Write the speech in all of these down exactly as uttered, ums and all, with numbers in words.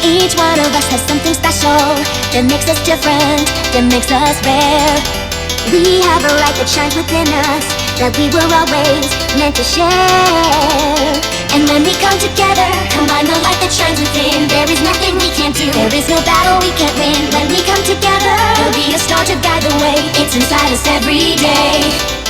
Each one of us has something special that makes us different, that makes us rare. We have a light that shines within us, that we were always meant to share. And when we come together, combine the light that shines within, there is nothing we can't do, there is no battle we can't win. When we come together, there'll be a star to guide the way. It's inside us every day.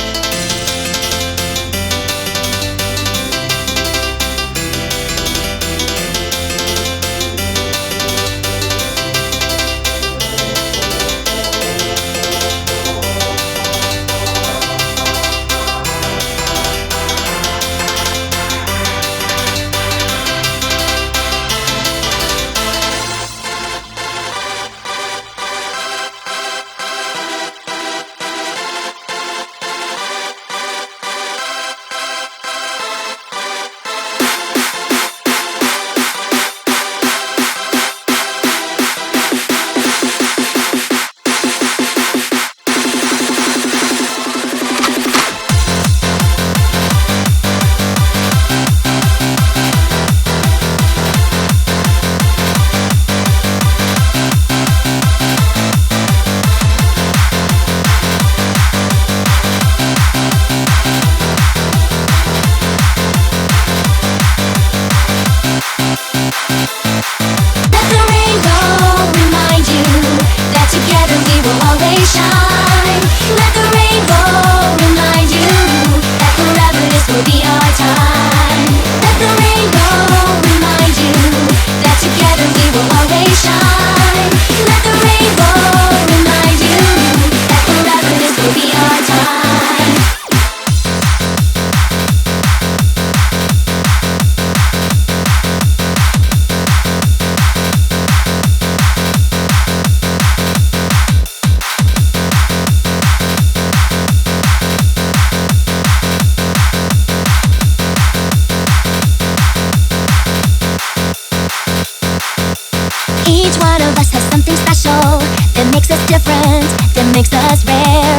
Each one of us has something special that makes us different, that makes us rare.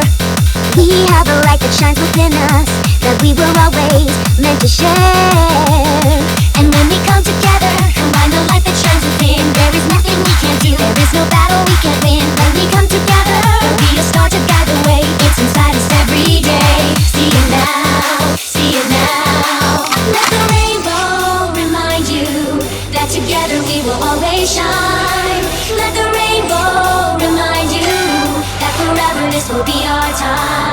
We have a light that shines within us, that we were always meant to share. And when we come together, combine the light that shines within, there is nothing we can't do, there is no battle we can't win. When we come together, there'll be a star to guide the way. It's inside us every day. See it now, see it now. Let the rainbow remind you that together we will always shine. Let the rainbow remind you that forever this will be our time.